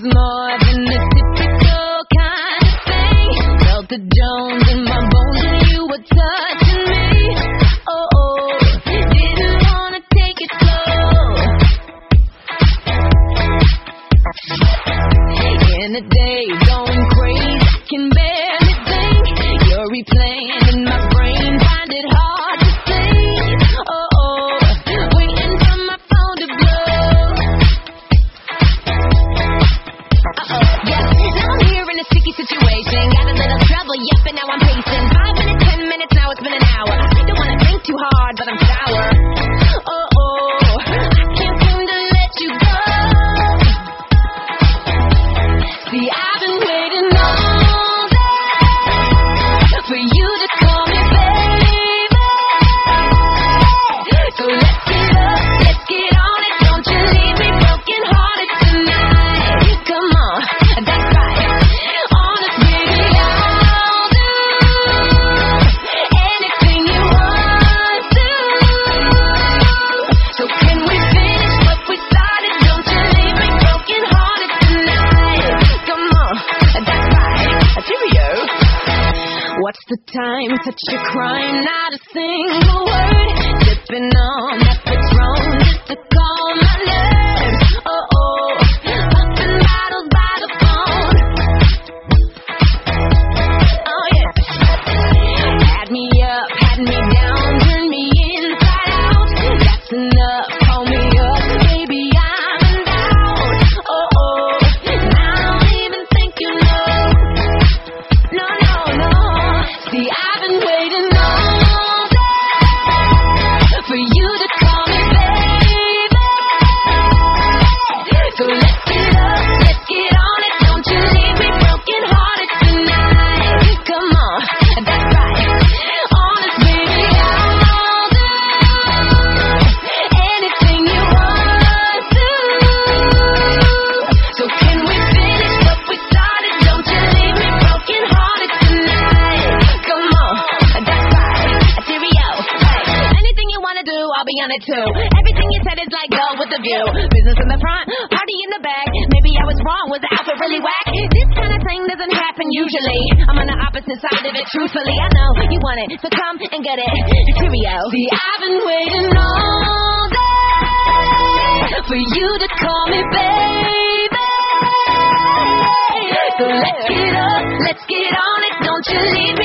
more than the typical kind of thing. Felt the Jones in my bones when you were touching me. Oh, oh, didn't wanna take it slow. In the day, going crazy, I can barely think. You're replaying in my brain, find it hard to sleep. Oh, oh, waiting for my phone to blow. Yeah, now I'm here in a sticky situation. Got a little trouble, yep, and now I'm pacing. 5 minutes, 10 minutes, now it's been an hour. I don't wanna think too hard, but I'm sour. Oh, oh, I can't seem to let you go. See, I've been waiting all day for you to call me baby. So let's get up, let's get on it. Don't you leave me broken hearted tonight. Come on, that's right. Honest, baby, I'll do anything you want to. So can we finish what we started? Don't you leave me broken hearted tonight. Come on, that's right. Cheerio. What's the time? Such a crime, not a single word. Sipping on that Patron just to calm my nerves. Oh, oh, popping bottles by the phone. Oh, yeah. Had me up, had me down, turned me inside out. That's enough, call me up, baby, I'm in doubt. Oh, oh, I don't even think you know. No, no, no. See, I've been waiting all day for you to call me baby. So let's get up, let's get on it. Don't you leave me broken hearted tonight. Come on, that's right. Honest, baby, I'll do anything you want to. So can we finish what we started? Don't you leave me broken hearted tonight. Come on, that's right. Cheerio. Hey, anything you wanna do, I'll be on it too. Everything you said is like go with the view. Business in the front, party in the back. Maybe I was wrong, was the outfit really whack? This kind of thing doesn't happen usually. I'm on the opposite side of it, truthfully. I know you want it, so come and get it. Cheerio. See, I've been waiting all day for you to call me baby. So let's get up, let's get on it. Don't you leave me